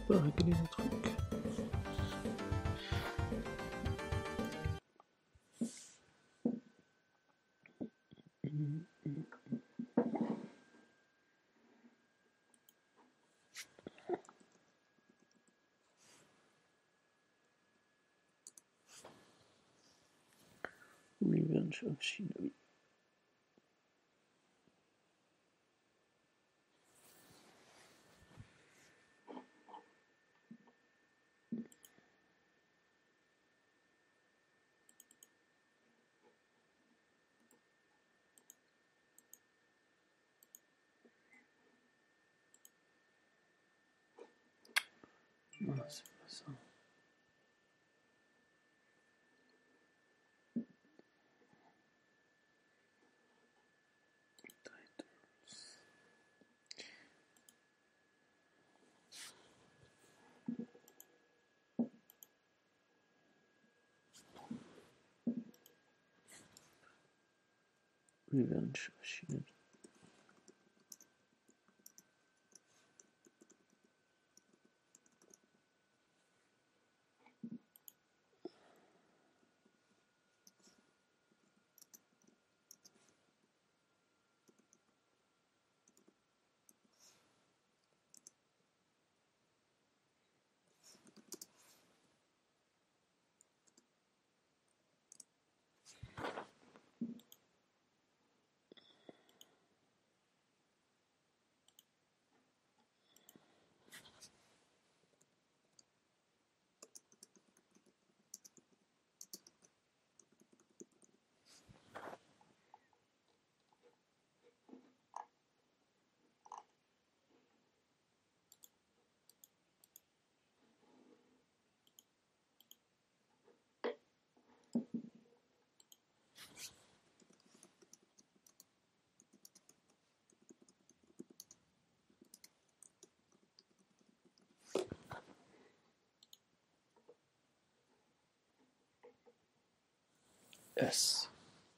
pas régler le truc. Revenge of Shinobi. Non, c'est pas ça. Revenge of Shinobi. S.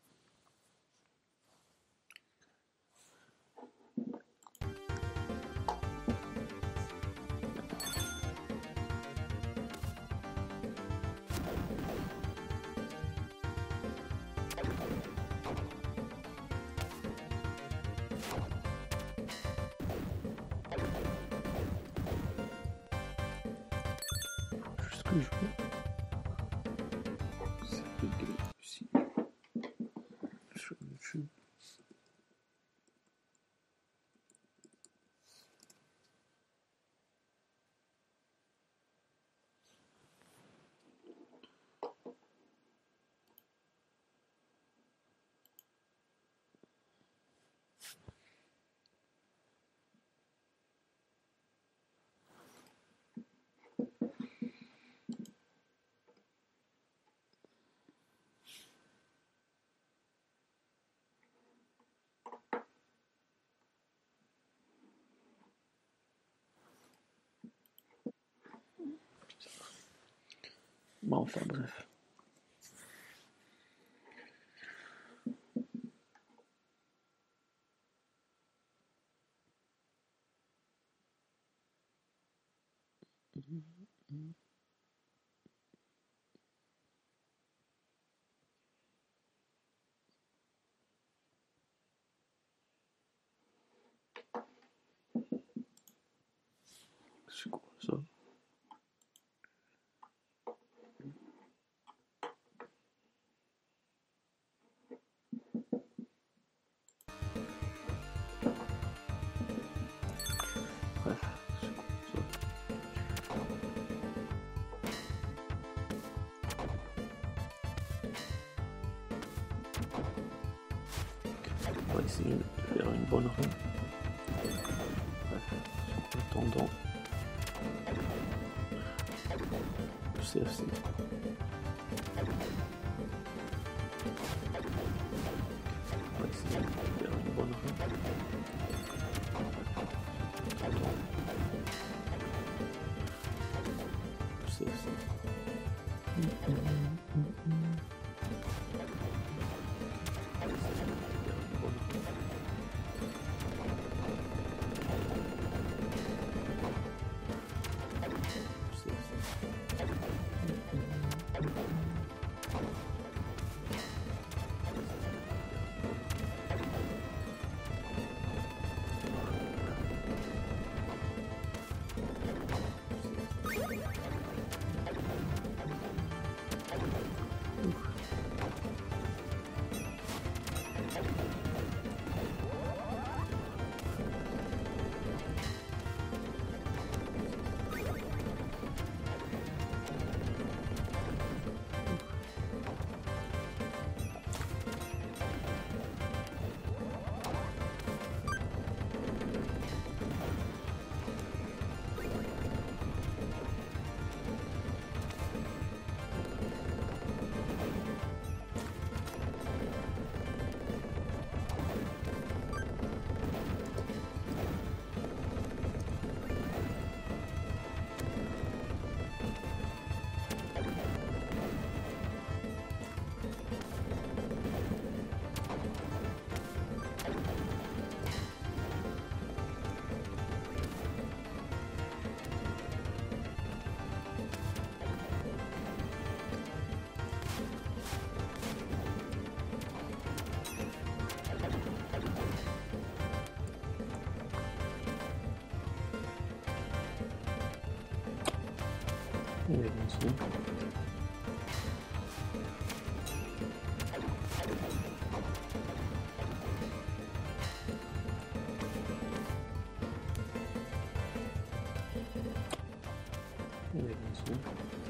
Juste que je vois. C'est réglé ici. Sur YouTube. Bon, enfin bref. C'est quoi ça? Bref, c'est quoi ça? On va essayer de faire une bonne run. Bref, en attendant le CFC. On va essayer de faire une bonne run. Attends. Le CFC. attention. Attention.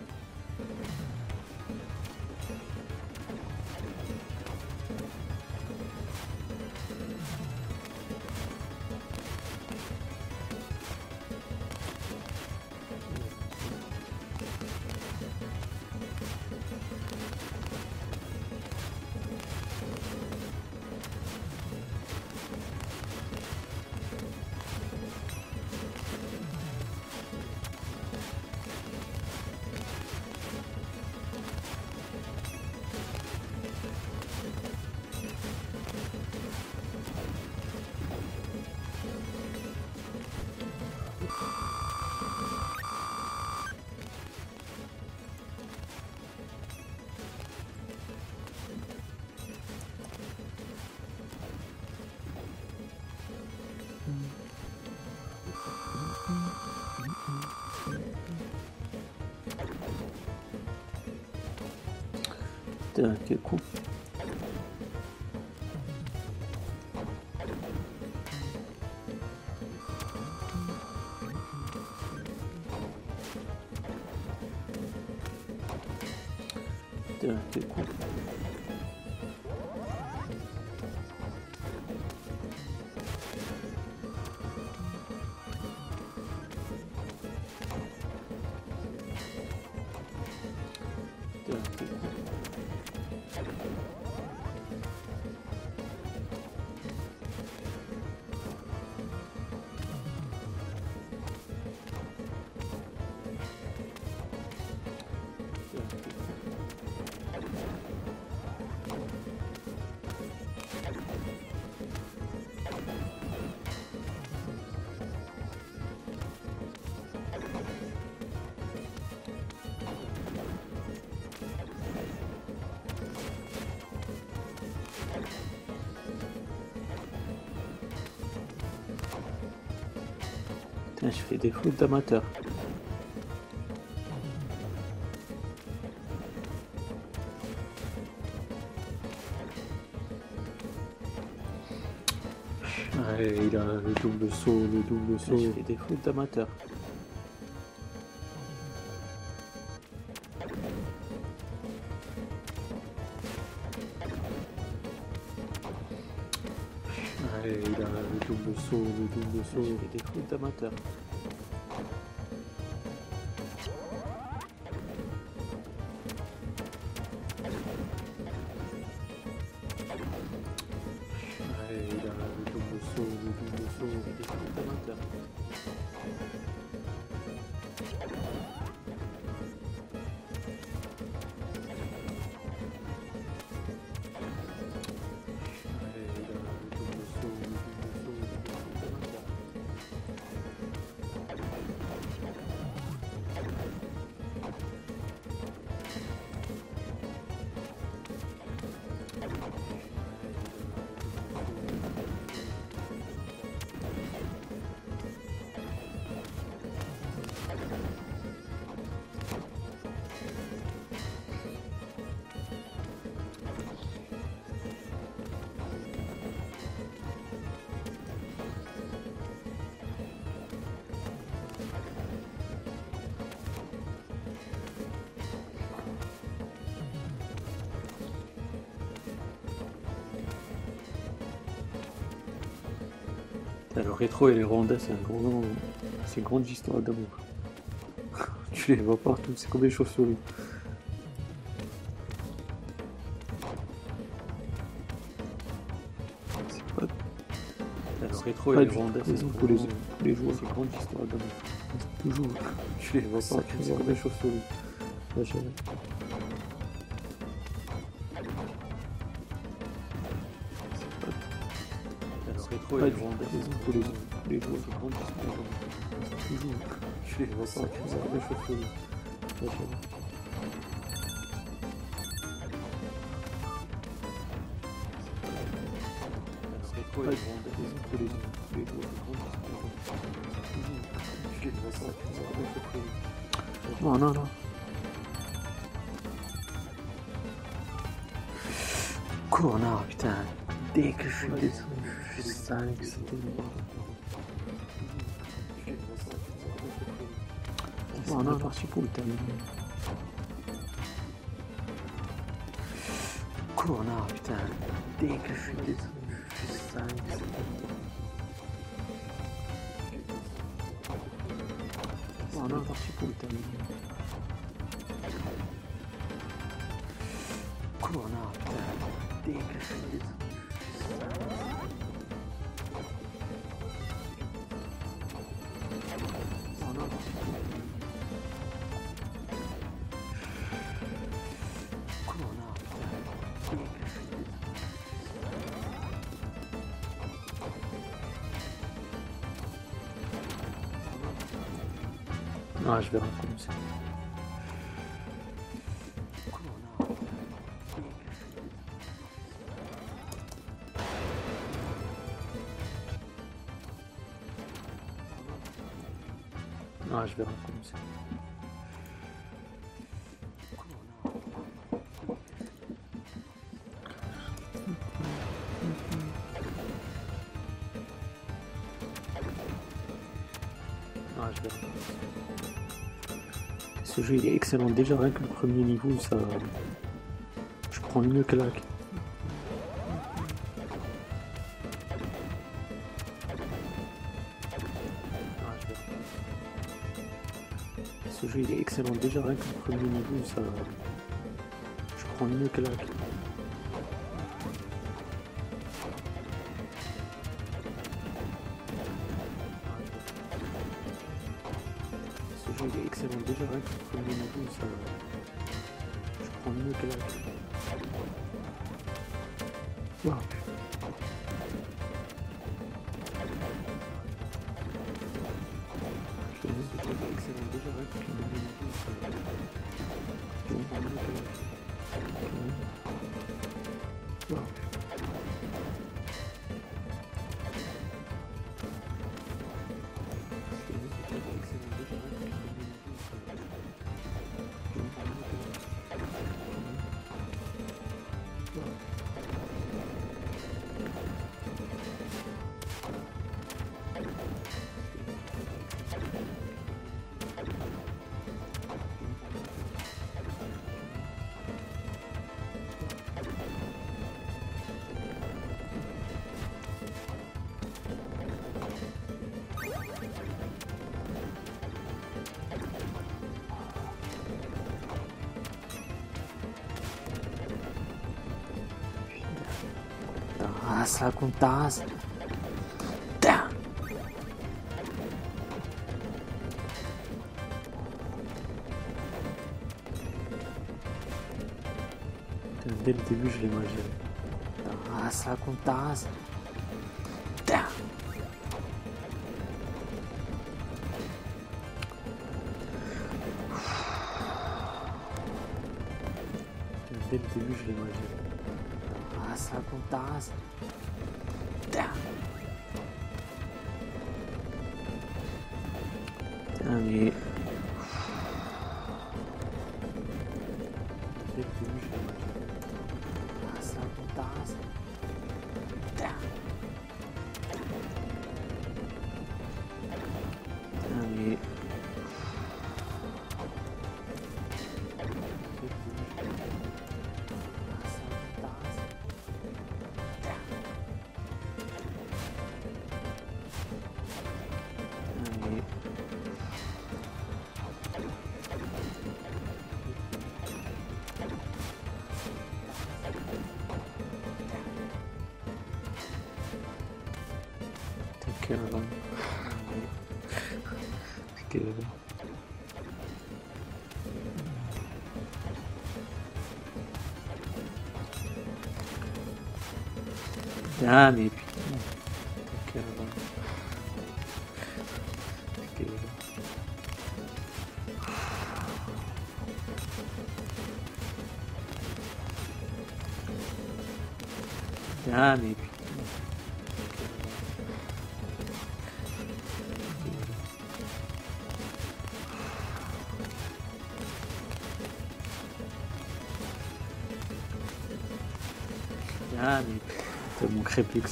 Putain, quel con. Putain, quel con. Putain, quel con. Putain, je fais des fautes d'amateur. Allez, il a le double saut, le double Putain, je saut. fais des fautes d'amateur. Allez, il a le double saut, le double Putain, je saut. fais des fautes d'amateur. Allez, il a le double saut, le double Je saut. fais des fautes d'amateur. Allez, il a le double saut, le double saut. Je fais des fautes d'amateur. Putain, le rétro et les rondins, c'est une grande histoire d'amour. Tu les vois partout, c'est comme des chauves-souris. C'est pas, Putain, le rétro pas et les du rondins, tout c'est pour les joueurs. une grande histoire d'amour. Toujours. Tu les vois partout, c'est comme des chauves-souris. Là, j'ai- Putain, le rétro pas et du les rondins, tout pour les joueurs. c'est une grande histoire d'amour. Toujours. Tu les vois partout, c'est comme des chauves-souris. Là, j'ai- Le rétro et pas les du rondins, tout pour les joueurs. tu les vois partout, c'est comme des chauves-souris. Non, non, non. Connard, putain. Dès que je suis descendu, je savais que c'était une barre. On est parti pour le terminer. Connard, putain. Dès que je suis descendu, je savais que c'était une barre. On est parti pour le terminer. Connard, putain. Dès que je suis descendu, je savais que c'était une barre. Ah, je vais recommencer. Ah, je vais recommencer. Ah, je vais recommencer. Ce jeu il est excellent, déjà rien que le premier niveau, ça... je prends une claque. Ce jeu il est excellent, déjà rien que le premier niveau, ça... je prends une claque. Ce jeu il est excellent, déjà rien que le premier niveau, ça... je prends une claque. Wow. Excellent, déjà rien que le premier niveau, ça... je prends une claque. Wow. Nossa, com taça. Tá. Dès le début, je l'ai mal géré. Nossa, com taça. Tá. Dès le début, je l'ai mal géré. Nossa, com taça. Tá. Allez. Dès le début, je l'ai mal géré. Nossa, com taça. Tá. Allez. Caramba. Caramba. Ah, mais putain. Caramba. Caramba. Ah, mais putain. Ah, mais t'as mon créplex.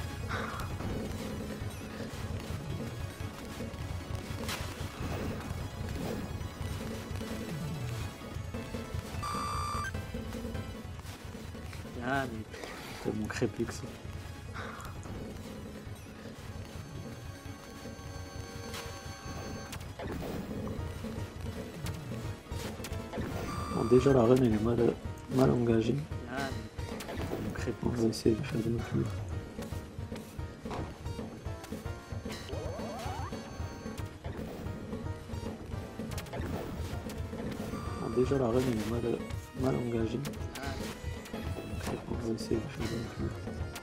Ah, mais t'as mon créplex. Bon, déjà la run elle est mal engagée. Ah, mais t'as mon créplex. On va essayer de faire de notre mieux. Bon, déjà la run elle est mal engagée. On va essayer de faire de notre mieux.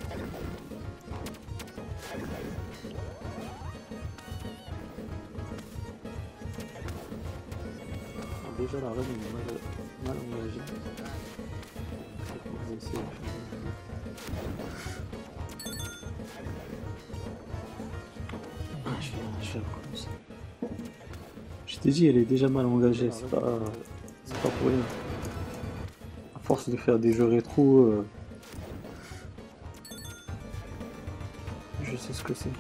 Déjà la run est mal engagée. On va essayer de faire de notre mieux. Je t'ai dit, elle est déjà mal engagée, c'est pas pour rien. À force de faire des jeux rétro, je sais ce que c'est.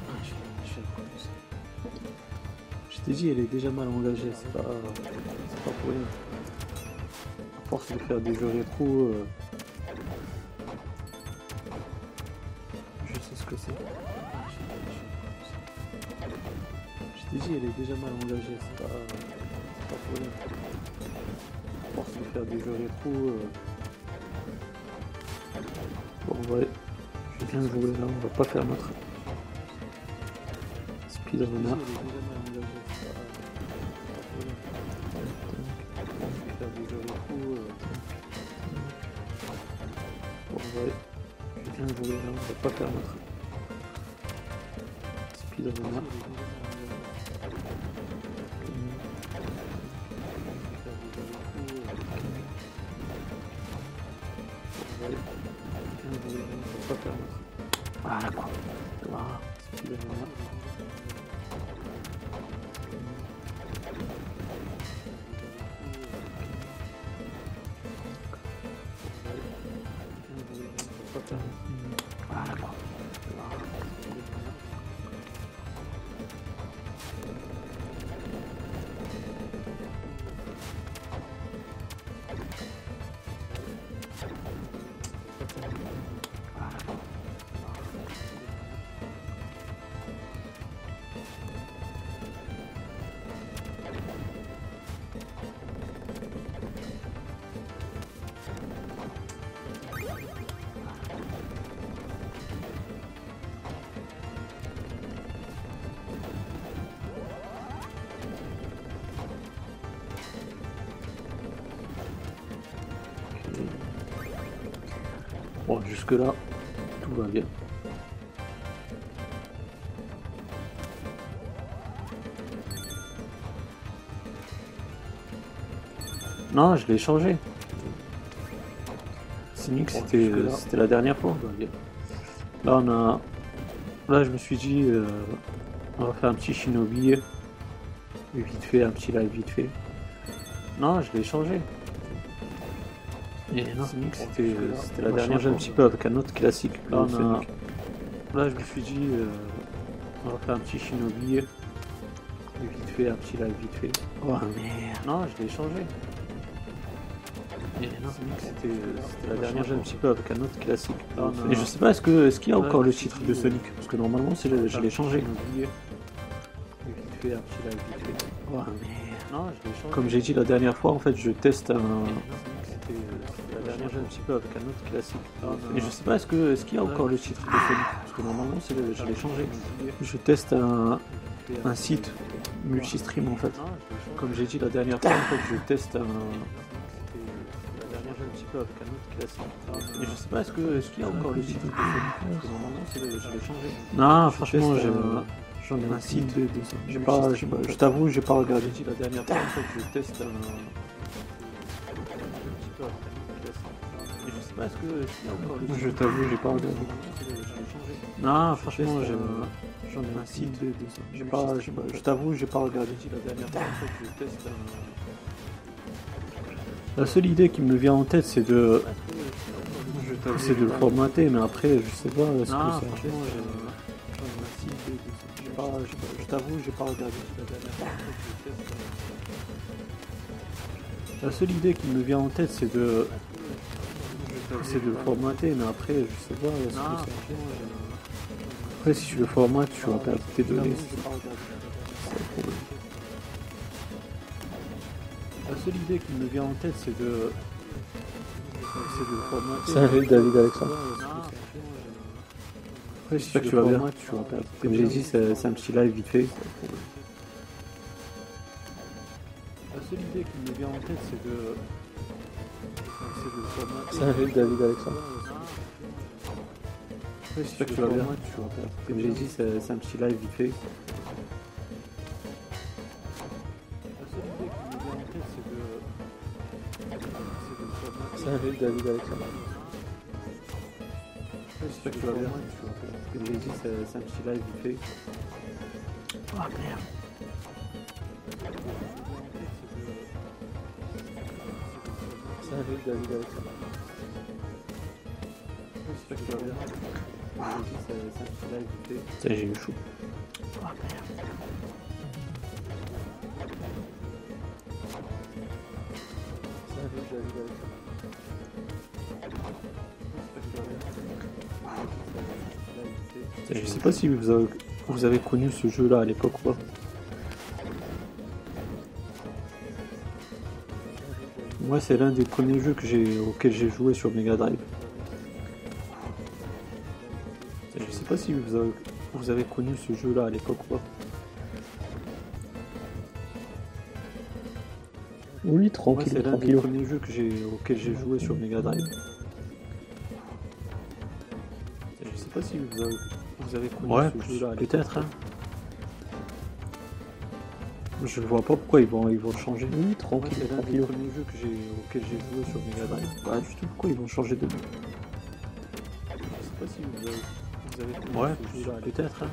Je t'ai dit, elle est déjà mal engagée, c'est pas pour rien. À force de faire des jeux rétro, je sais ce que c'est. Je t'ai dit, elle est déjà mal engagée, c'est pas pour rien. À force de faire des jeux rétro, bon, ouais, je vais bien jouer là, on va pas faire notre speedrunner. Bon, ouais, je vais bien jouer là, on va pas faire notre speedrunner. Voilà quoi. Voilà. Voilà quoi. Bon, jusque là, tout va bien. Non, je l'ai changé. Cynic, c'était la dernière fois. Là, là, je me suis dit, on va faire un petit Shinobi, vite fait, un petit live vite fait. Non, je l'ai changé. Et non, Cynic, c'était la dernière fois. Un petit peu avec un autre classique. Là, là, je me suis dit, on va faire un petit Shinobi, vite fait, un petit live vite fait. Oh merde. Non, je l'ai changé. Et non, c'était la dernière fois. Un petit peu avec un autre classique. Et je sais pas, est-ce qu'il y a encore le titre de Sonic? Parce que normalement, je l'ai changé. Vite fait, un petit live vite fait. Oh merde. Non, je l'ai changé. Comme j'ai dit la dernière fois, en fait, je teste un petit peu avec un autre classique. Et je sais pas, est-ce qu'il y a encore le titre de Sonic? Parce que normalement, je l'ai changé. Je teste un site multi-stream en fait. Comme j'ai dit la dernière fois, en fait, je teste un petit peu avec un autre classique. Et je sais pas, est-ce qu'il y a encore le titre de Sonic? Parce que normalement, je l'ai changé. Non, franchement, j'en ai un site. Je t'avoue, j'ai pas regardé. J'ai dit la dernière fois, en fait, je teste un petit peu avec un autre classique. Et je sais pas, est-ce qu'il y a encore le titre? Je t'avoue, j'ai pas regardé. Non, franchement, j'en ai un site. Je t'avoue, j'ai pas regardé. La dernière fois, en fait, je teste un... La seule idée qui me vient en tête, c'est de... J'essaie de le formater, mais après, je sais pas ce que Non, ça fait. franchement, Je t'avoue, j'ai pas regardé. La seule idée qui me vient en tête, c'est de le formater, mais après, je sais pas ce que ça fait. Après, si tu le formates, tu vas perdre tes données. C'est le problème. La seule idée qui me vient en tête, c'est de le formater. C'est un jeu de David Alexandre. Après, si J'espère tu que le tu vas bien. formates, tu vas perdre tes Comme j'ai données. dit, c'est un petit live vite fait. La seule idée qui me vient en tête, c'est de le formater. C'est un jeu de David Alexandre. Après, si J'espère tu que le tu vas bien. formates, tu vas perdre tes Comme j'ai données. dit, c'est un petit live vite fait. La seule idée qui me vient en tête, c'est de le formater. C'est un jeu de David Alexandre. Après, si J'espère tu que le tu vas bien. formates, tu vas perdre tes Comme j'ai dit, c'est un petit live vite fait. Ah merde. C'est un jeu de David Alexandre. J'espère que tu vas bien. Comme j'ai dit, c'est un petit live vite fait. Putain, j'ai eu chaud. Ah merde. C'est un jeu de David Alexandre. J'espère que tu vas bien. Putain, je sais pas si vous avez connu ce jeu-là à l'époque ou pas. Moi, c'est l'un des premiers jeux auxquels j'ai joué sur Mega Drive. Putain, je sais pas si vous avez connu ce jeu-là à l'époque ou pas. Oui, Moi, tranquille, c'est l'un des tranquille. premiers jeux auxquels j'ai joué sur Mega Drive. Putain, je sais pas si vous avez connu ce jeu-là à l'époque. Peut-être, hein. Je vois pas pourquoi ils vont le changer. Oui, Moi, tranquille, c'est l'un des tranquille. premiers jeux auxquels j'ai joué sur Mega Drive. Bah, du tout, pourquoi ils vont changer de nom? Je sais pas si vous avez connu ce jeu-là. Peut-être, hein.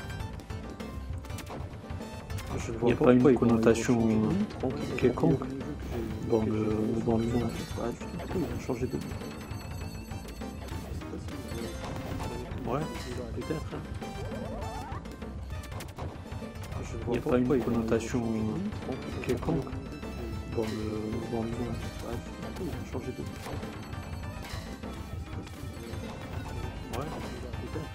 Je vois pas une connotation quelconque dans le nom. Bah, du tout, pourquoi ils vont changer de nom? Ouais, peut-être, hein. Il n'y a pas une connotation quelconque dans le nom. Ah, ils vont changer de nom. Ouais, peut-être.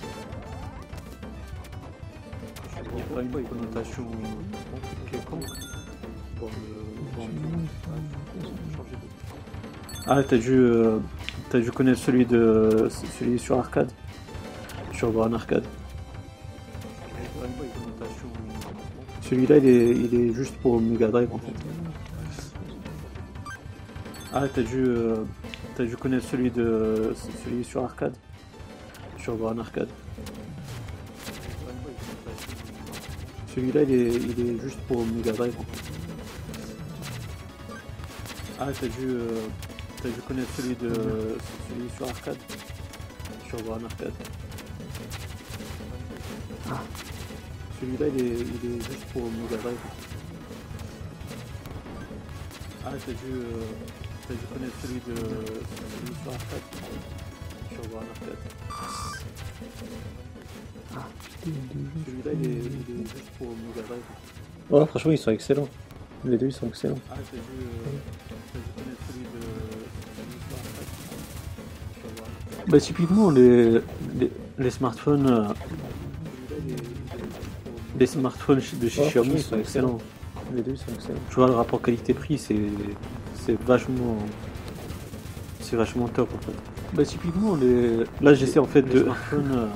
Il n'y a pas une connotation quelconque dans le nom. Ah, ils vont changer de nom. Ah, t'as dû connaître celui sur arcade, sur Born Arcade. Celui-là, il est juste pour Mega Drive en fait. Ah, t'as dû connaître celui sur arcade, sur Born Arcade. Celui-là, il est juste pour Mega Drive en fait. Ah, t'as dû connaître celui sur arcade, sur Born Arcade. Celui-là, il est juste pour Mega Drive. Ah, t'as dû connaître celui sur arcade, sur Born Arcade. Celui-là, il est juste pour Mega Drive. Ouais, franchement, ils sont excellents. Les deux, ils sont excellents. Ah, t'as dû connaître celui sur arcade, sur Born Arcade. Bah, typiquement, les smartphones... Les smartphones de chez Ouais, Xiaomi franchement, sont excellents. Les deux, ils sont excellents. Tu vois, le rapport qualité-prix, c'est vachement top en fait. Bah typiquement, là j'essaie en fait de... smartphones,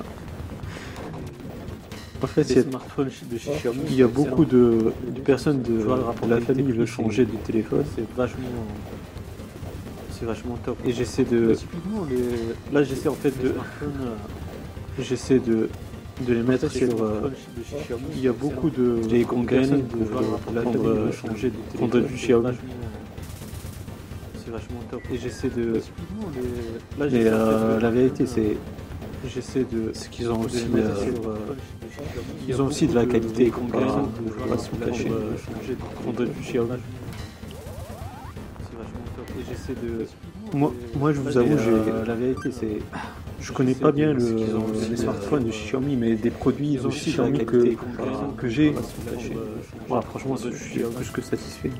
en fait, les smartphones de chez Xiaomi, il y a beaucoup de personnes de la famille qui veulent changer de téléphone. C'est vachement top. Et j'essaie de... Bah, typiquement, là j'essaie en fait de... J'essaie de les mettre sur... il y a beaucoup de personnes de la famille veulent changer de téléphone. Du Xiaomi. C'est vachement top. Et j'essaie de... Mais la vérité, c'est... J'essaie de... Ce qu'ils ont aussi... ils ont aussi de la qualité comparable. Je vais pas se cacher. Prendre du Xiaomi. C'est vachement top. Et j'essaie de... Moi, je vous avoue, la vérité, c'est. Je connais pas bien les smartphones de Xiaomi, mais des produits de Xiaomi que j'ai. Voilà, franchement, je suis plus que satisfait.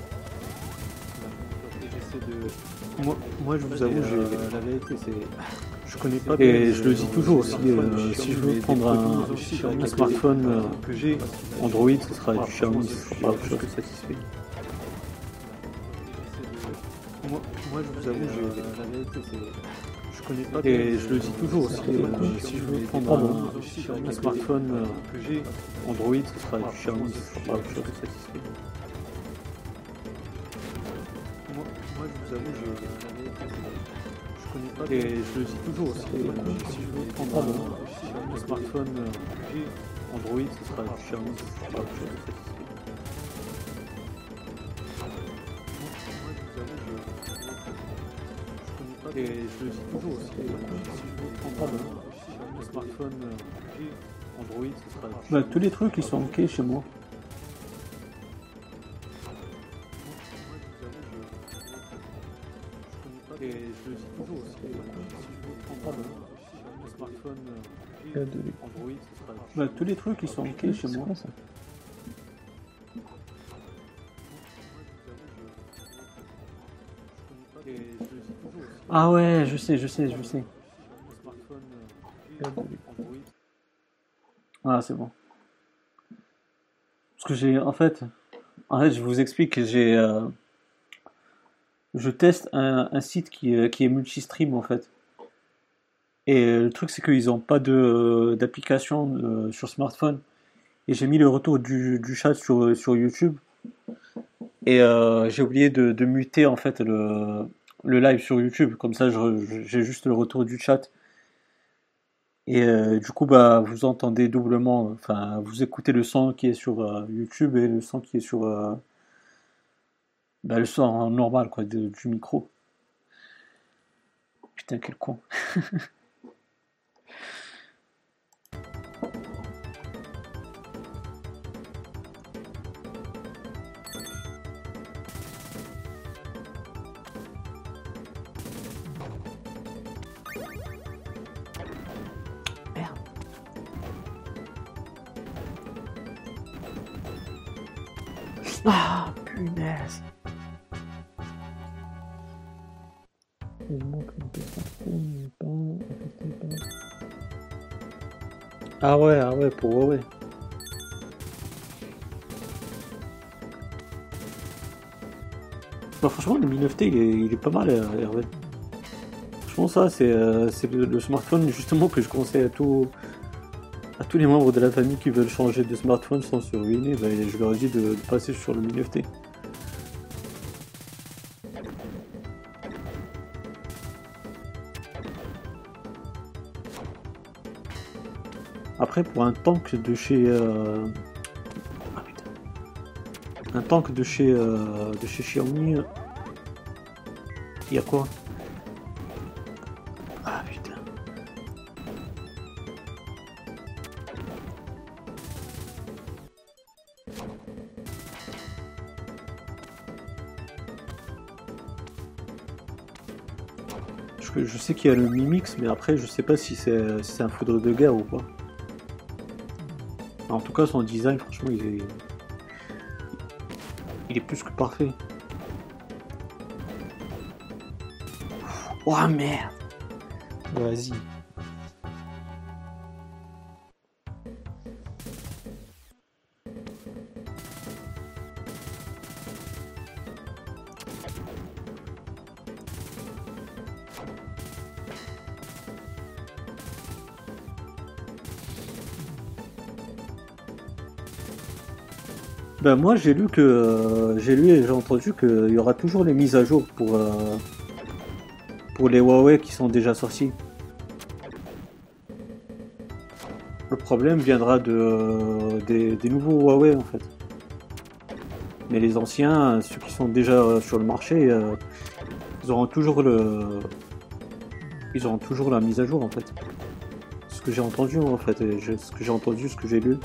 Moi, je vous avoue, la vérité, c'est. Je connais pas bien. Et je le dis toujours aussi, si je veux prendre un smartphone que j'ai Android, ce sera du Xiaomi, je suis pas plus que satisfait. Moi, je vous avoue, la vérité, c'est. Je connais pas bien. Et je le dis toujours aussi, si je veux prendre un smartphone que j'ai Android, ce sera du Xiaomi, je suis pas plus que satisfait. Moi, je vous avoue, la vérité, c'est. Je connais pas. Et je le dis toujours aussi, si je veux prendre un smartphone Android, ce sera du Xiaomi, je suis pas plus satisfait. Et je le dis toujours aussi, si je veux prendre un smartphone Android, ce sera du Xiaomi. Tous les trucs ils sont ok chez moi. Et je le dis toujours aussi, si je veux prendre un smartphone Android, ce sera du Xiaomi. Tous les trucs ils sont ok chez moi. Ah ouais, je sais. Ah, c'est bon. Parce que en fait, je vous explique que je teste un site qui est multi-stream en fait. Et le truc c'est qu'ils n'ont pas d'application sur smartphone. Et j'ai mis le retour du chat sur YouTube. Et j'ai oublié de muter en fait le live sur YouTube, comme ça j'ai juste le retour du chat. Et du coup vous entendez doublement, enfin vous écoutez le son qui est sur YouTube et le son qui est sur le son normal quoi, du micro. Putain quel con. Ah, punaise. Ah ouais, pour Huawei. Franchement, le Mi 9T, il est pas mal, Hervé. Franchement, ça, c'est le smartphone, justement, que je conseille à tous les membres de la famille qui veulent changer de smartphone sans se ruiner. Je leur dis de passer sur le Mi 9T. Après, pour un tank de chez... Un tank de chez Xiaomi... Il y a quoi? Ah putain. Je sais qu'il y a le Mi Mix, mais après je sais pas si c'est un foudre de guerre ou pas. En tout cas, son design, franchement, il est plus que parfait. Oh merde! Vas-y. Moi j'ai lu et j'ai entendu qu'il y aura toujours les mises à jour pour les Huawei qui sont déjà sortis. Le problème viendra des nouveaux Huawei en fait. Mais les anciens, ceux qui sont déjà sur le marché, ils auront toujours la mise à jour en fait. Ce que j'ai entendu en fait, ce que j'ai lu.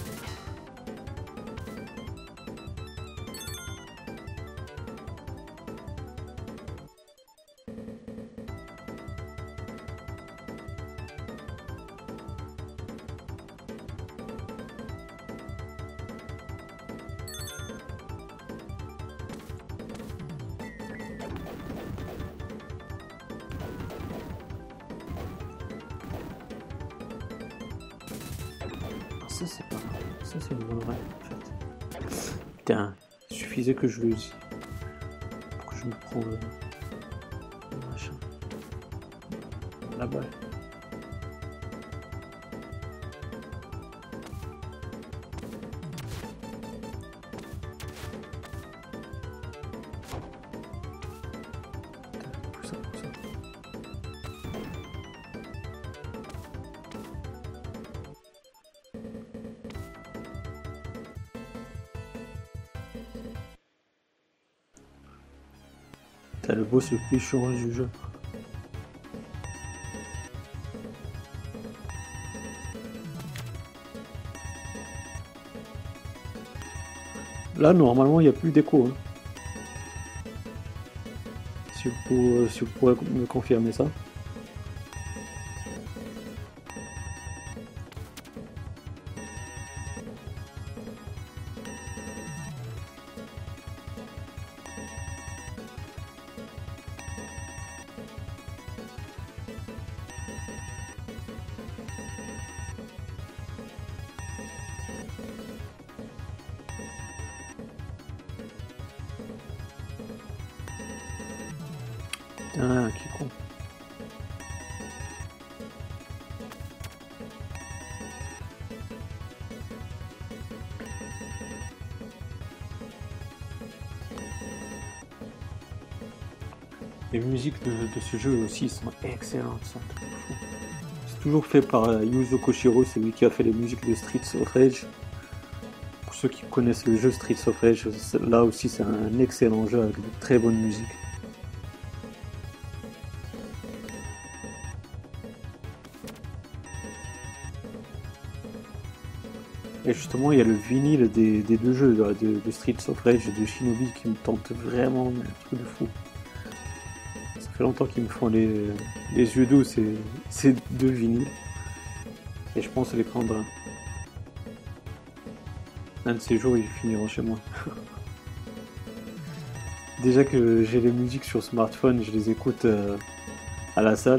Ça c'est pas mal. Ça c'est une bonne règle en fait. Putain, il suffisait que je le dise. Pour que je me prends le machin. La balle. Pour ça. T'as le boss le plus chiant du jeu. Là, normalement, il n'y a plus d'écho. Hein. Si vous pourrez me confirmer ça. Ah, qui con. Les musiques de ce jeu aussi sont excellentes, sont un truc de fou. C'est toujours fait par Yuzo Koshiro, c'est lui qui a fait les musiques de Streets of Rage. Pour ceux qui connaissent le jeu Streets of Rage, là aussi c'est un excellent jeu avec de très bonnes musiques. Et justement, il y a le vinyle des deux jeux, là, de Streets of Rage et de Shinobi qui me tente vraiment un truc de fou. Ça fait longtemps qu'ils me font les yeux doux, ces deux vinyles. Et je pense les prendre un de ces jours, ils finiront chez moi. Déjà que j'ai les musiques sur smartphone, je les écoute à la salle.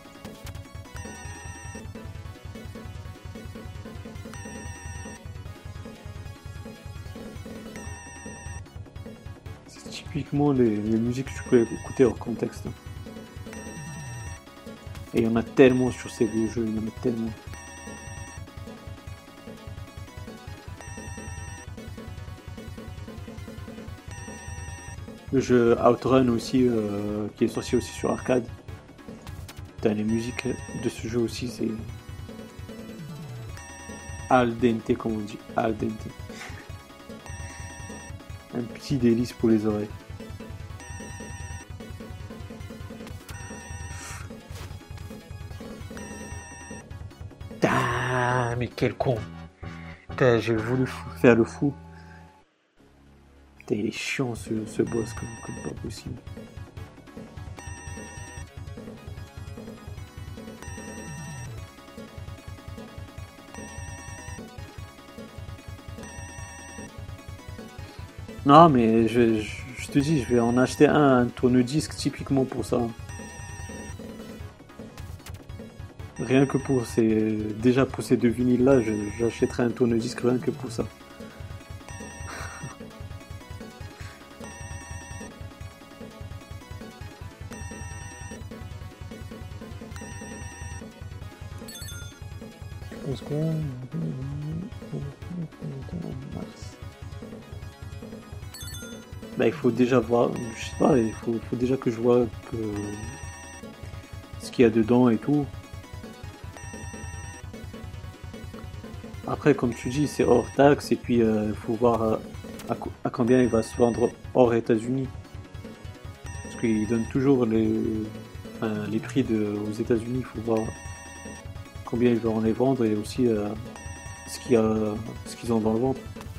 C'est typiquement les musiques que tu peux écouter hors contexte. Et il y en a tellement sur ces vieux jeux, il y en a tellement. Le jeu Outrun aussi, qui est sorti aussi sur arcade. Putain, les musiques de ce jeu aussi, c'est al dente, comme on dit, al dente. Un petit délice pour les oreilles. Ah, mais quel con! Putain, j'ai voulu faire le fou. Putain, il est chiant ce boss comme pas possible. Non, mais je te dis, je vais en acheter un tourne-disque typiquement pour ça. Rien que pour ces... Déjà pour ces deux vinyles là, j'achèterai un tourne-disque rien que pour ça. Je pense qu'on... mars. Bah, il faut déjà voir, je sais pas, il faut déjà que je vois que ce qu'il y a dedans et tout. Après, comme tu dis, c'est hors taxe et puis il faut voir à combien il va se vendre hors États-Unis. Parce qu'ils donnent toujours les prix aux États-Unis, il faut voir combien ils vont les vendre et aussi ce qu'ils ont dans le ventre.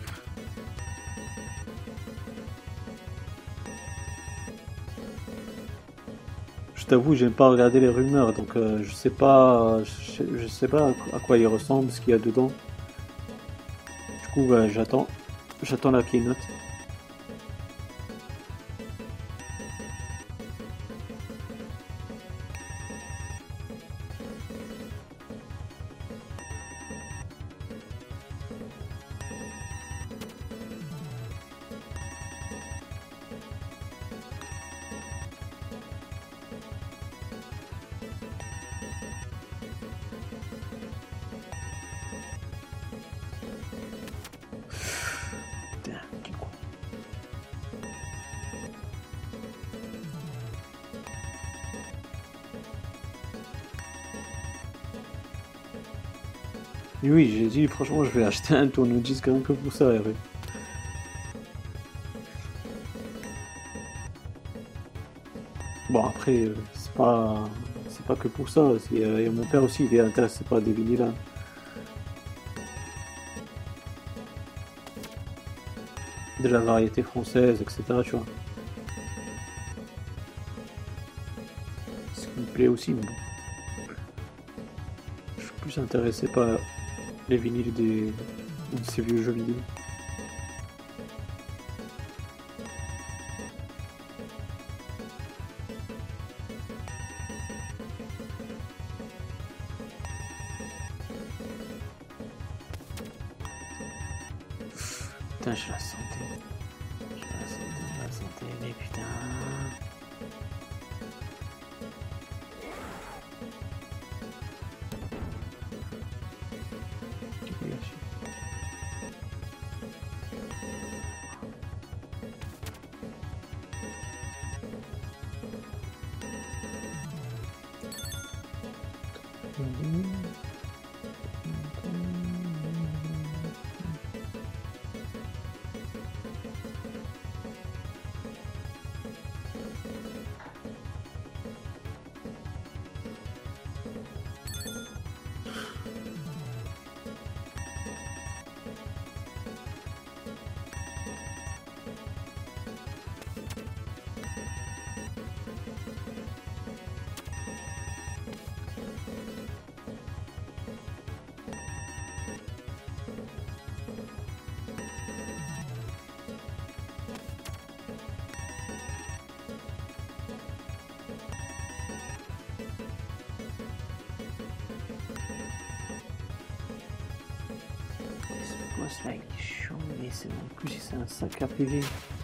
Je t'avoue, j'aime pas regarder les rumeurs, donc je sais pas à quoi il ressemble, ce qu'il y a dedans. Du coup, bah, j'attends la keynote. Mais oui, j'ai dit, franchement, je vais acheter un tourne-disque un peu pour ça, Eric. Bon, après, c'est pas que pour ça. Et mon père aussi, il est intéressé par des vinyles, hein. De la variété française, etc. Tu vois. Ce qui me plaît aussi, mais bon. Je suis plus intéressé par les vinyles de ces vieux jeux vidéo. Putain, je la sentais. Je la sentais, mais putain. Là, il est chaud, mais c'est en plus c'est un sac à PV.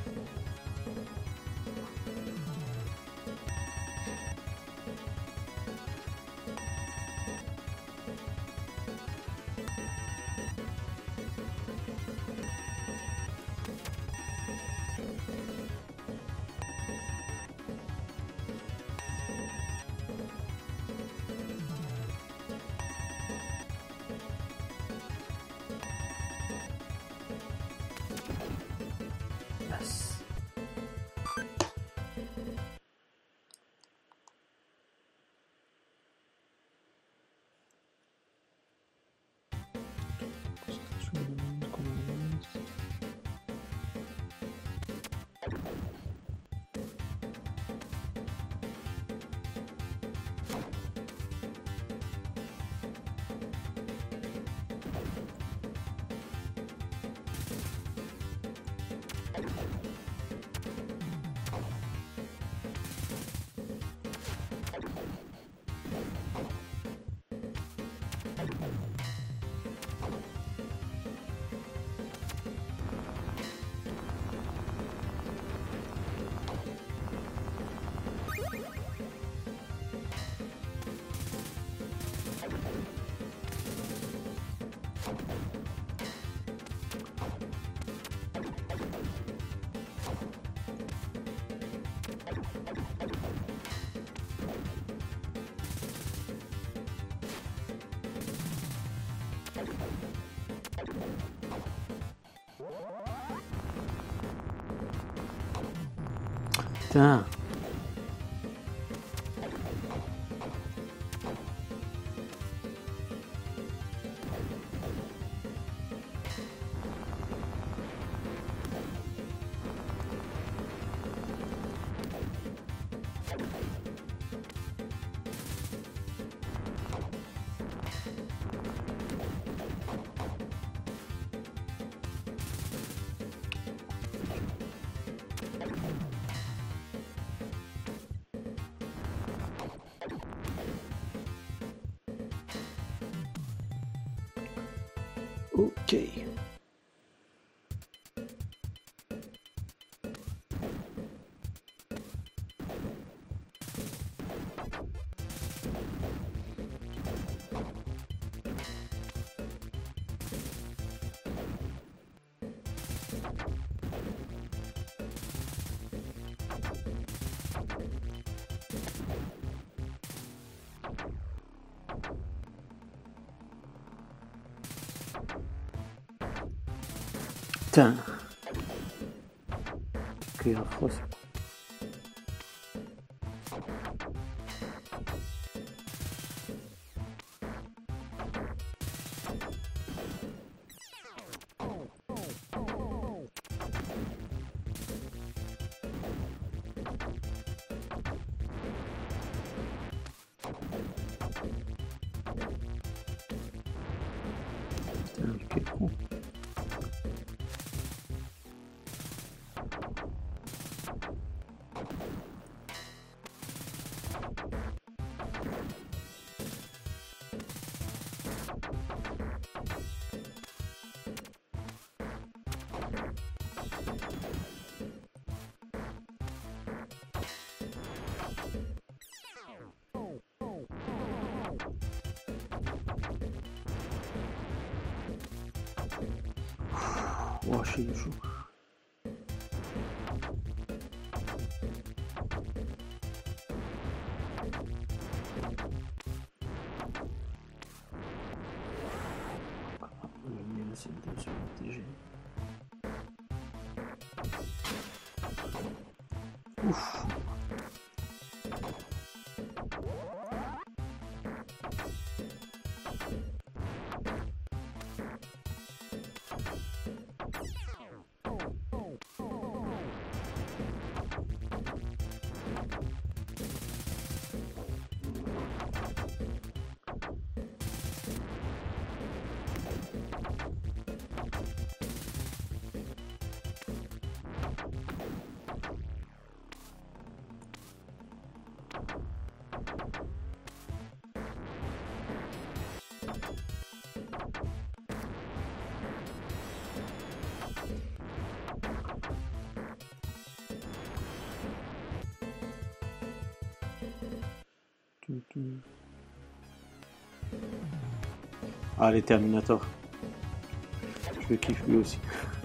Putain. Ok. Putain. Ok, la frosse. Putain, quel con. Oh, je suis chaud. C'est de se protéger. Ouf. Ah, les Terminator. Je le kiffe lui aussi.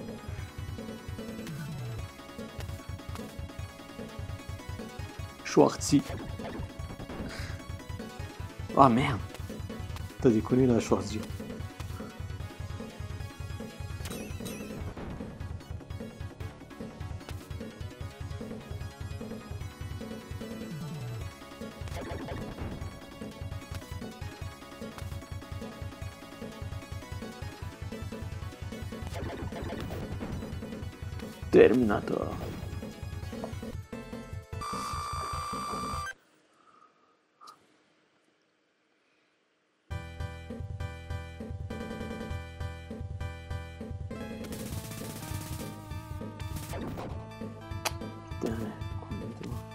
Schwarzy. Ah merde. T'as déconné là, Schwarzy. Terminator. Putain, combien de temps.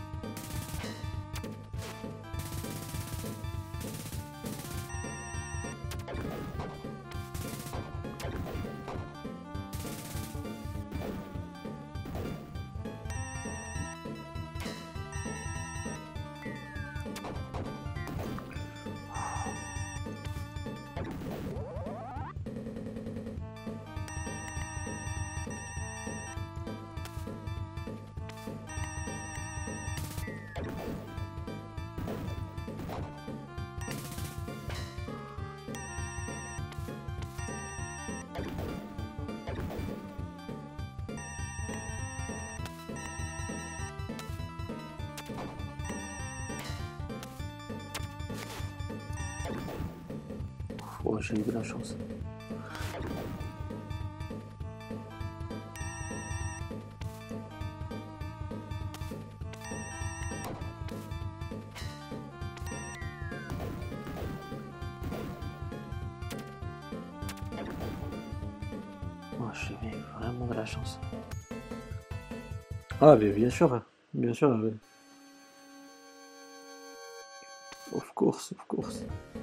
Oh, j'ai eu de la chance. Oh, j'ai eu vraiment de la chance. Ah, mais bien sûr, bien sûr. Of course, of course.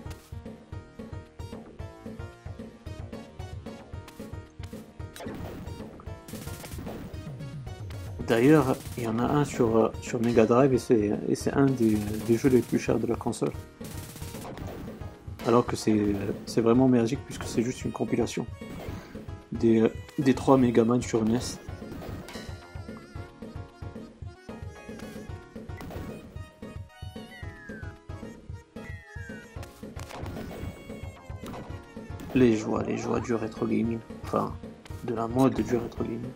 D'ailleurs, il y en a un sur Mega Drive et c'est un des jeux les plus chers de la console. Alors que c'est vraiment merdique puisque c'est juste une compilation des 3 Megaman sur NES. Les joies du rétro gaming. Enfin, de la mode du rétro gaming.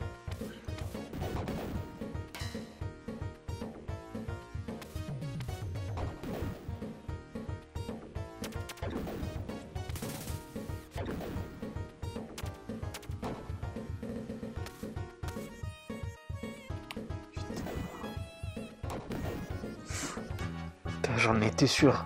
J'en étais sûr.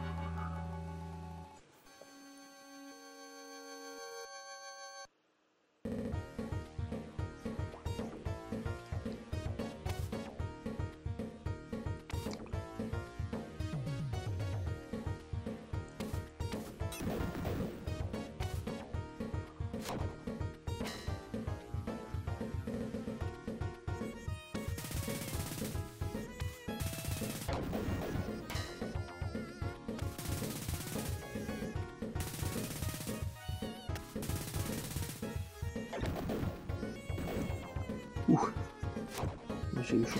J'ai eu chaud.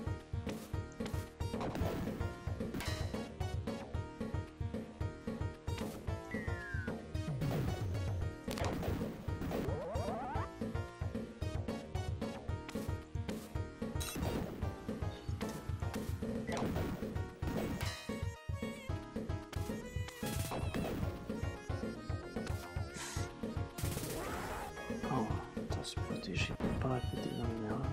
Oh, attends, se protéger, pas répéter dans une erreur.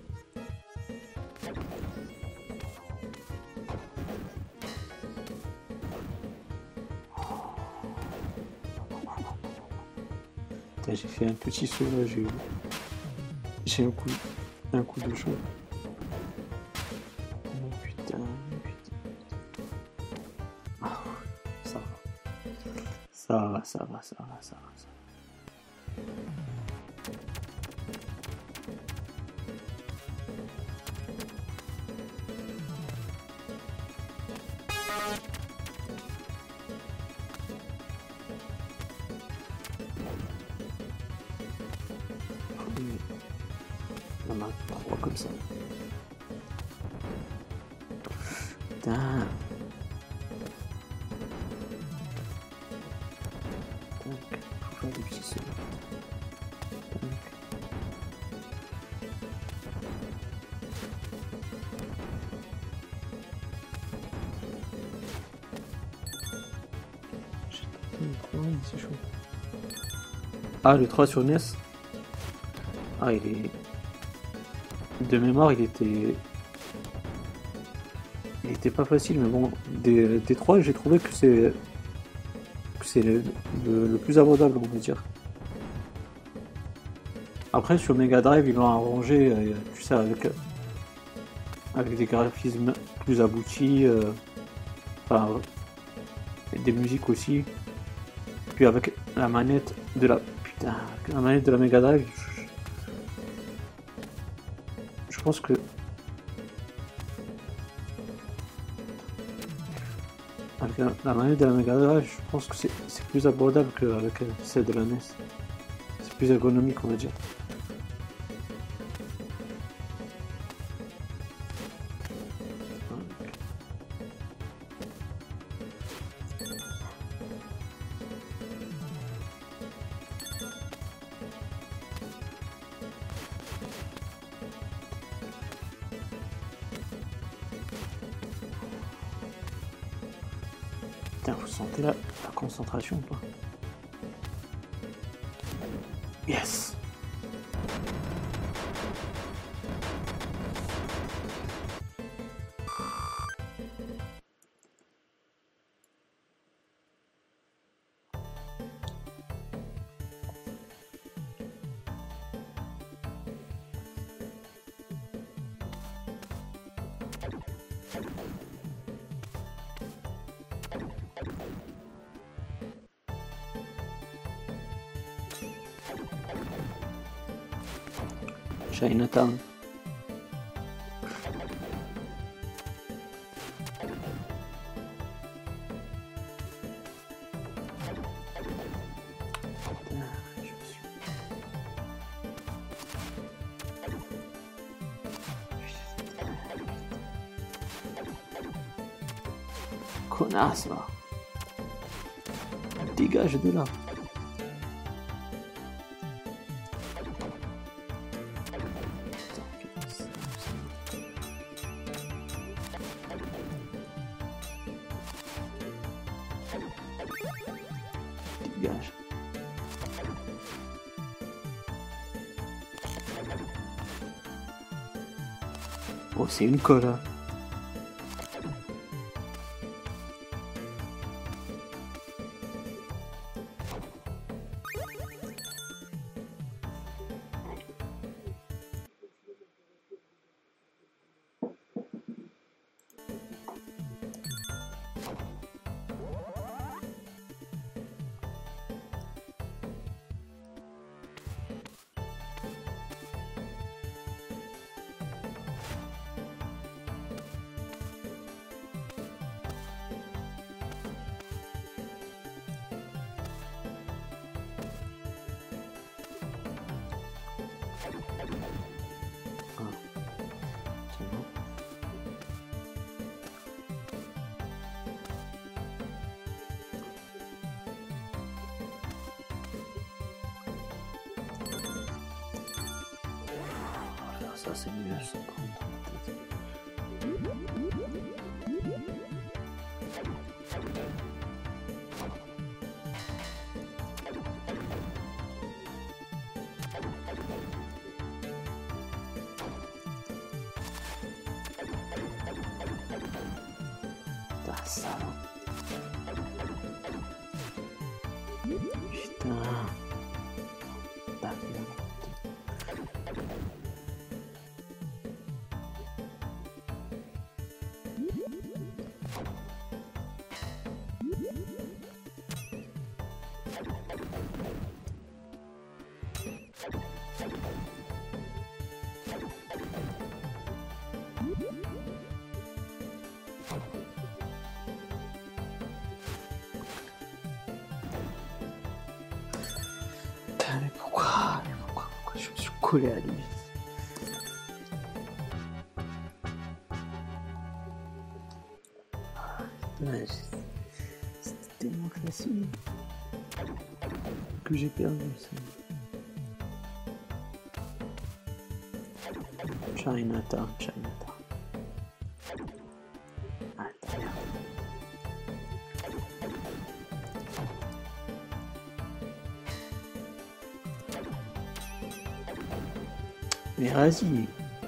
J'ai fait un petit saut là, j'ai un coup de chaud. Oh putain. Ah, ça va. On en a 3 comme ça. Putain. Donc, faut faire des petits sauts. C'est chaud. Ah, le 3 sur NES. Ah, il est... De mémoire, il était pas facile, mais bon, des 3, j'ai trouvé que c'est le plus abordable, on va dire. Après, sur Mega Drive, ils l'ont arrangé, tu sais, avec des graphismes plus aboutis, enfin, des musiques aussi. Puis avec la manette de la... Putain, la manette de la Mega Drive, je pense que... Avec la manette de la Mega Drive, je pense que c'est plus abordable qu'avec celle de la NES. C'est plus ergonomique, on va dire. Putain, vous sentez la concentration ou pas? Yes! Chinatown. Connasse, là. Dégage de là. Gage. Oh, c'est une colle. Hein. Ça c'est mieux, ça prend dans la tête. Putain, ça. Putain. Mais pourquoi je me suis collé à lui? Ouais, c'était tellement facile que j'ai perdu ça. Chinatown. Ah, t'as merde. Mais vas-y.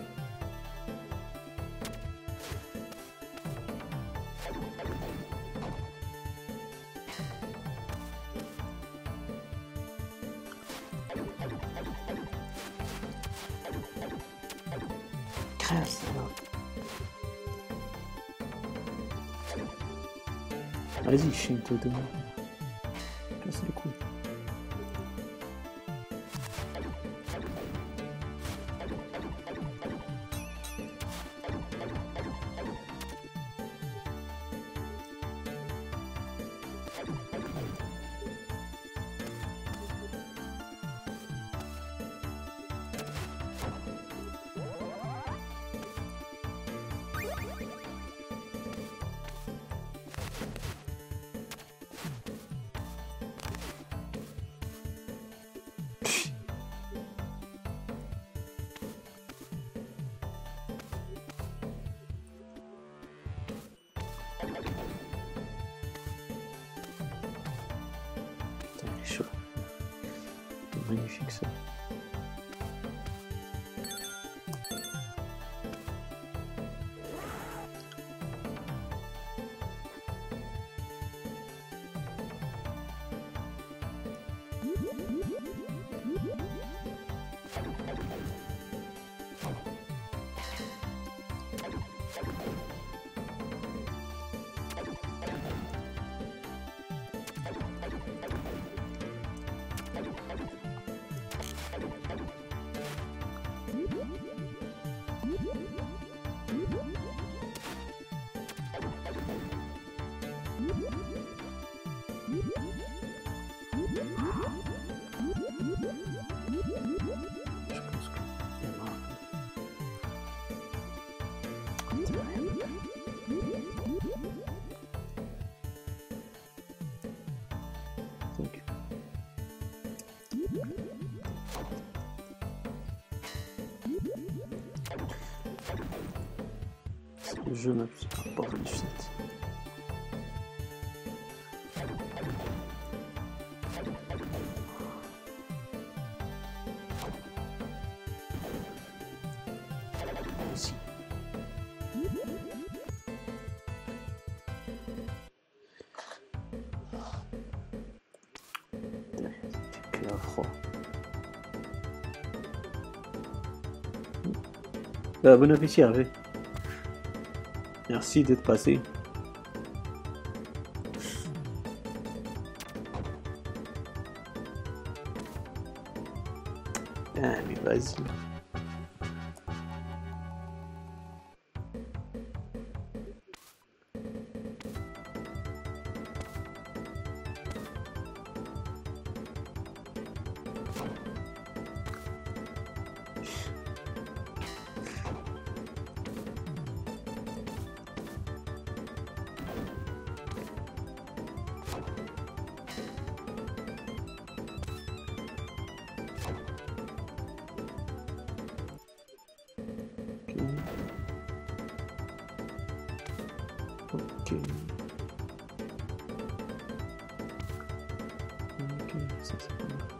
Crève ça là. Vas-y, chine-toi demain. Casse les couilles. Chaud. C'est magnifique ça. Le jeu m'a pas réussi. 3. Bon appétit, Hervé. Merci d'être passé. Ah, mais vas-y. Ok. Ok, ça c'est pas mal.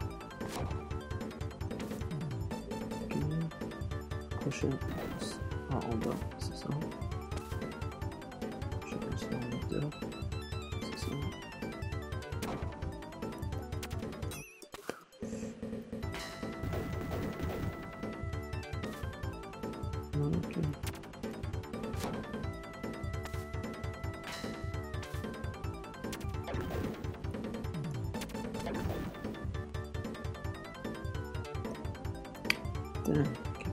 Ok. Prochaine. Ah, en bas, c'est ça. Je sais pas si c'est en hauteur. C'est ça. Ok. Putain.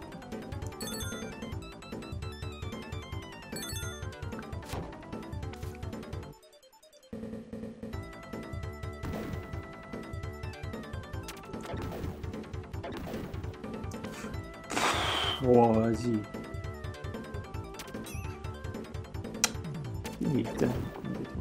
Oh, vas-y. Il est dingue, complètement.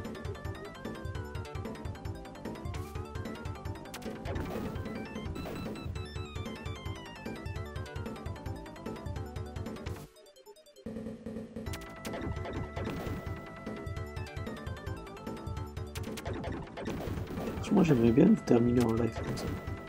Moi, j'aimerais bien le terminer en live comme ça.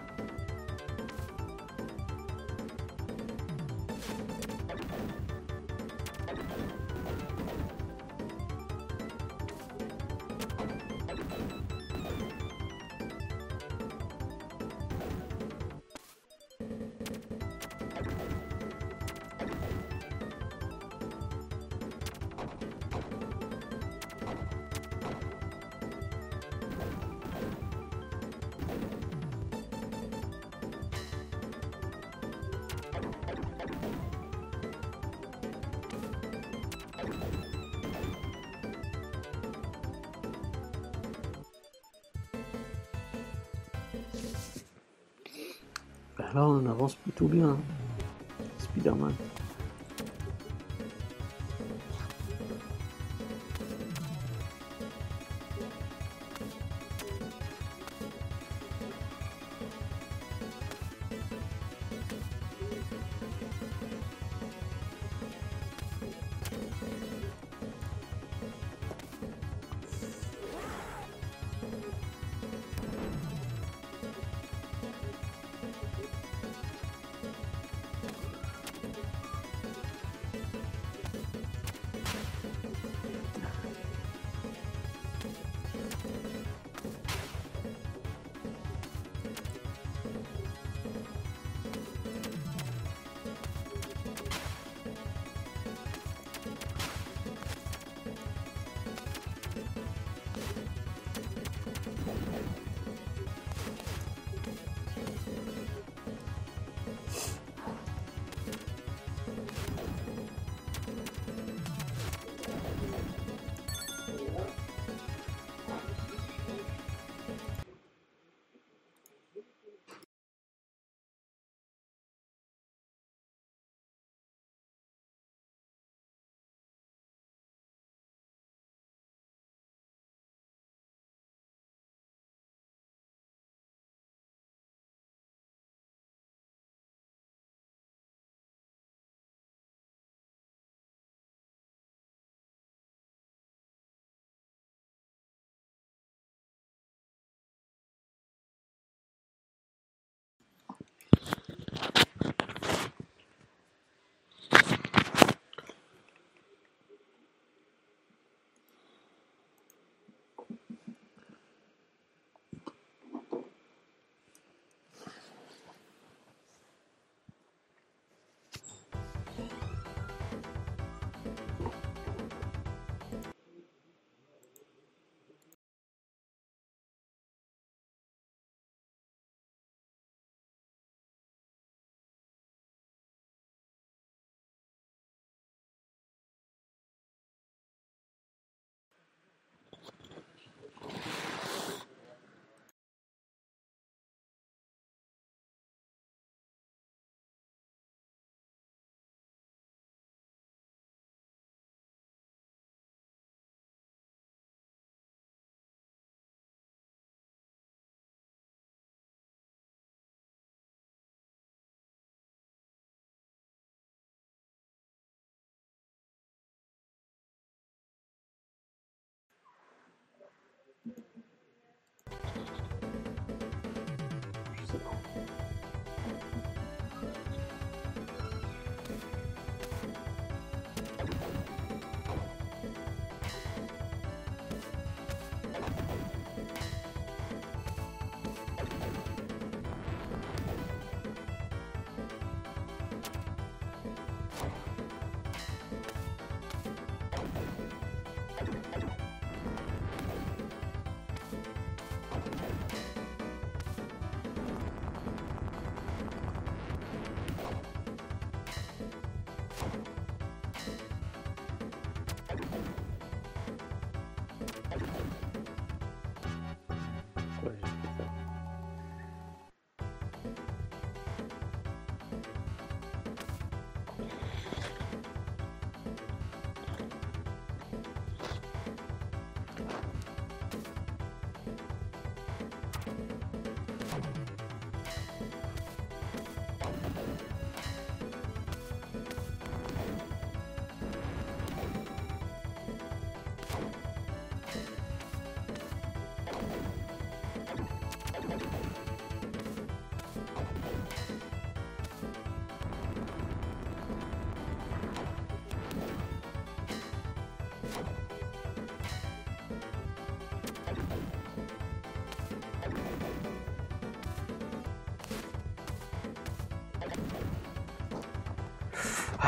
Là, on avance plutôt bien. Hein. Spider-Man.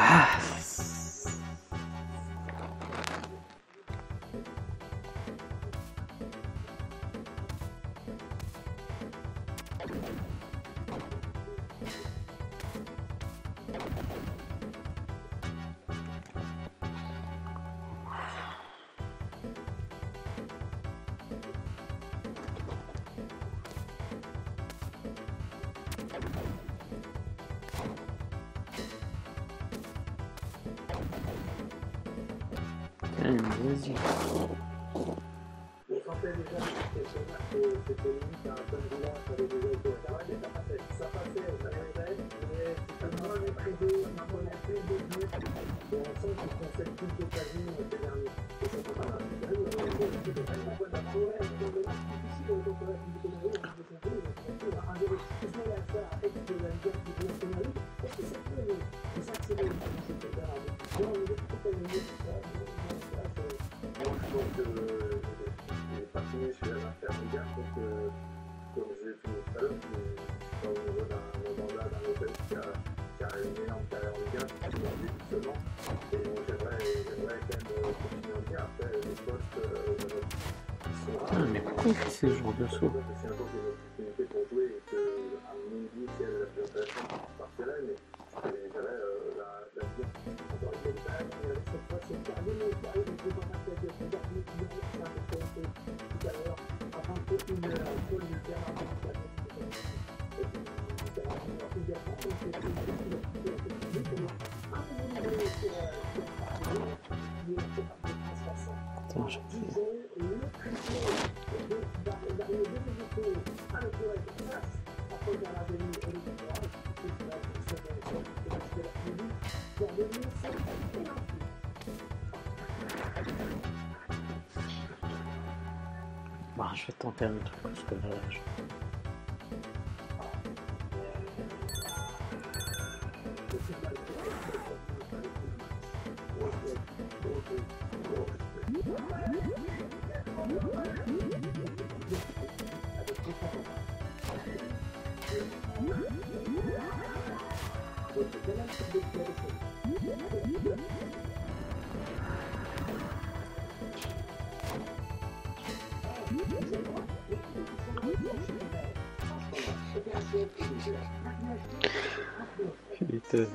Ah. Vas-y. On sentait déjà que c'était limite un point de là, ça avait déjà été. Ça passait, ça arrivait, mais c'était moins maîtrisé, on apprenait plus de buts, et on sent qu'on concède plus d'occasions ces derniers. Et ça fait pas mal. C'était pas une bonne avance. Ouais, c'est difficile, donc on a dit que on a un investissement à faire avec de la Ligue qui est nationale. Est-ce que ça peut s'accélérer dans cette période? Non, on est tout à fait ça. Je pense que j'ai pas fini chez la Fermiga, donc comme j'ai fini tout à l'heure, je suis pas au niveau d'un mandat d'un hôtel qui a une énorme carrière en Ligue 1, qui est en début seulement. Et donc j'aimerais quand même continuer en Ligue 1. Après, les postes qui sont là. Putain, mais pourquoi il fait ce genre de saut? C'est un jour que j'ai une opportunité pour jouer et que, à mon goût, c'est la plus intéressante, je partirai, mais j'avais la Ligue 1. Encore une fois, cette fois, c'est carré, mais carré, donc je vais pas passer à dire, regarde, c'est un peu tout à l'heure, avant de faire une pôle de terrain, Attends, je Bon, je vais tenter un truc parce que là, putain de...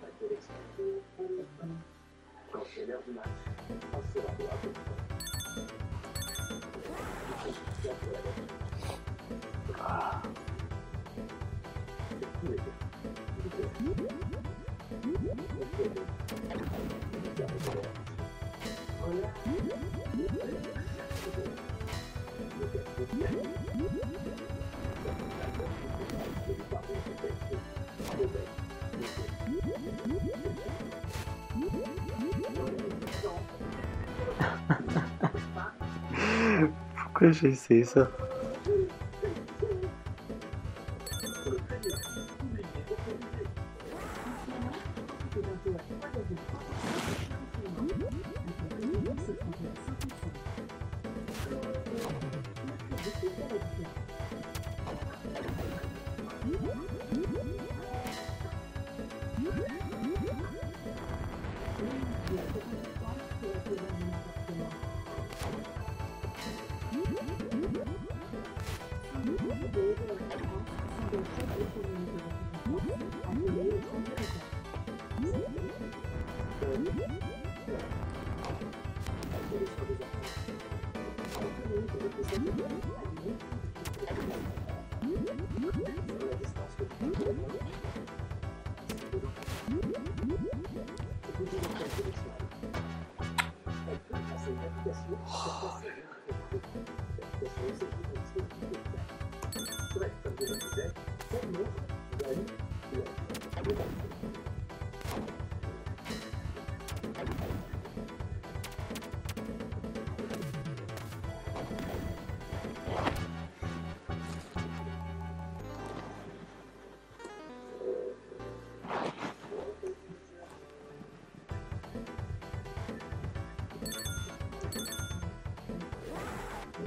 Pourquoi j'ai essayé ça?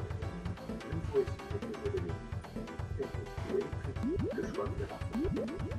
le choix de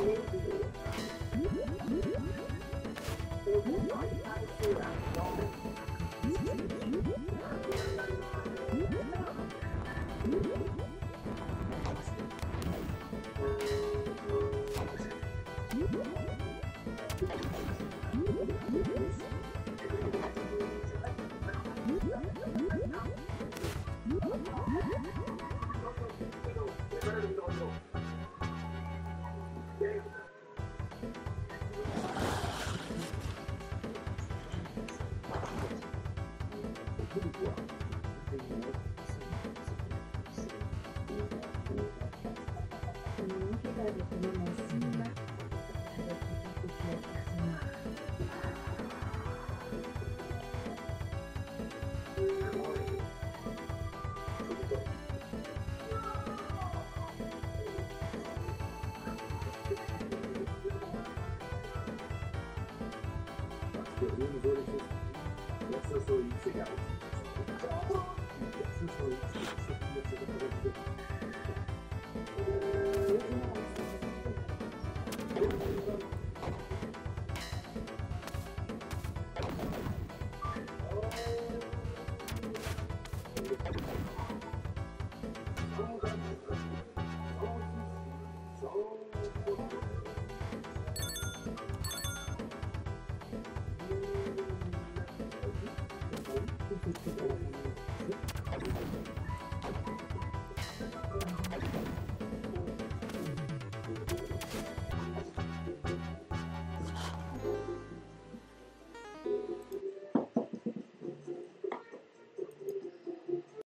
So